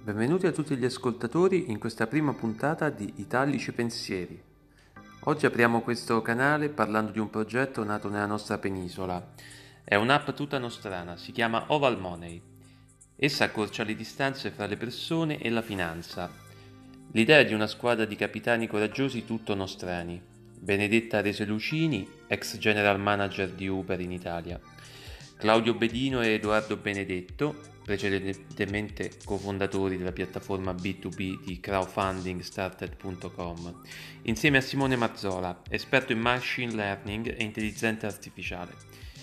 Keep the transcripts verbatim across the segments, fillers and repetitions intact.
Benvenuti a tutti gli ascoltatori in questa prima puntata di Italici Pensieri. Oggi apriamo questo canale parlando di un progetto nato nella nostra penisola. È un'app tutta nostrana, si chiama Oval Money. Essa accorcia le distanze fra le persone e la finanza. L'idea è di una squadra di capitani coraggiosi tutto nostrani. Benedetta Reselucini, ex general manager di Uber in Italia. Claudio Bedino e Edoardo Benedetto, precedentemente cofondatori della piattaforma B due B di crowdfunding started punto com, insieme a Simone Mazzola, esperto in machine learning e intelligenza artificiale.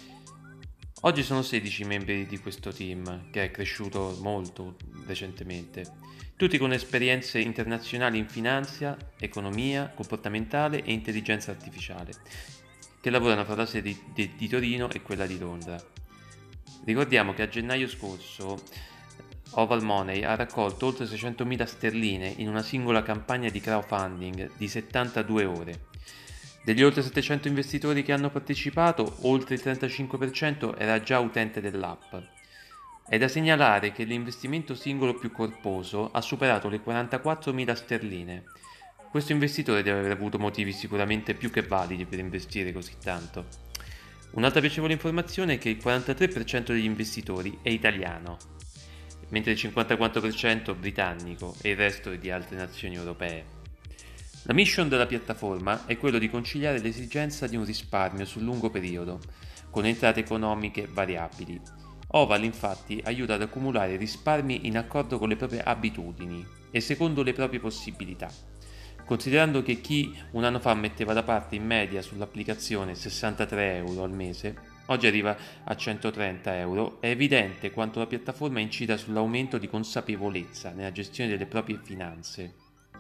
Oggi sono sedici membri di questo team, che è cresciuto molto recentemente, tutti con esperienze internazionali in finanza, economia, comportamentale e intelligenza artificiale, che lavorano fra la sede di, di Torino e quella di Londra. Ricordiamo che a gennaio scorso Oval Money ha raccolto oltre seicentomila sterline in una singola campagna di crowdfunding di settantadue ore. Degli oltre settecento investitori che hanno partecipato, oltre il trentacinque per cento era già utente dell'app. È da segnalare che l'investimento singolo più corposo ha superato le quarantaquattromila sterline. Questo investitore deve aver avuto motivi sicuramente più che validi per investire così tanto. Un'altra piacevole informazione è che il quarantatré per cento degli investitori è italiano, mentre il cinquantaquattro per cento britannico e il resto è di altre nazioni europee. La mission della piattaforma è quello di conciliare l'esigenza di un risparmio sul lungo periodo, con entrate economiche variabili. Oval infatti aiuta ad accumulare risparmi in accordo con le proprie abitudini e secondo le proprie possibilità. Considerando che chi un anno fa metteva da parte in media sull'applicazione sessantatré euro al mese, oggi arriva a centotrenta euro, è evidente quanto la piattaforma incida sull'aumento di consapevolezza nella gestione delle proprie finanze.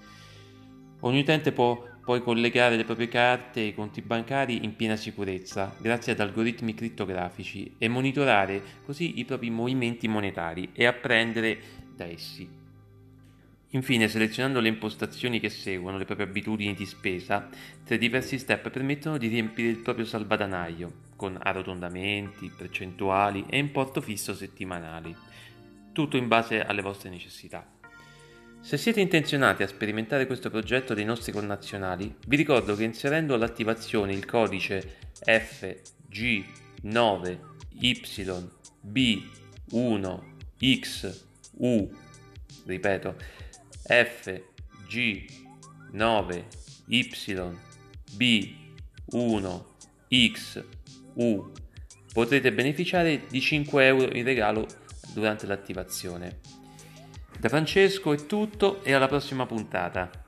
Ogni utente può poi collegare le proprie carte e i conti bancari in piena sicurezza, grazie ad algoritmi crittografici, e monitorare così i propri movimenti monetari e apprendere da essi. Infine, selezionando le impostazioni che seguono le proprie abitudini di spesa, tre diversi step permettono di riempire il proprio salvadanaio, con arrotondamenti, percentuali e importo fisso settimanali, tutto in base alle vostre necessità. Se siete intenzionati a sperimentare questo progetto dei nostri connazionali, vi ricordo che inserendo all'attivazione il codice F G nove Y B uno X U, ripeto, F G nove Y B uno X U potrete beneficiare di cinque euro in regalo durante l'attivazione. Da Francesco è tutto e alla prossima puntata.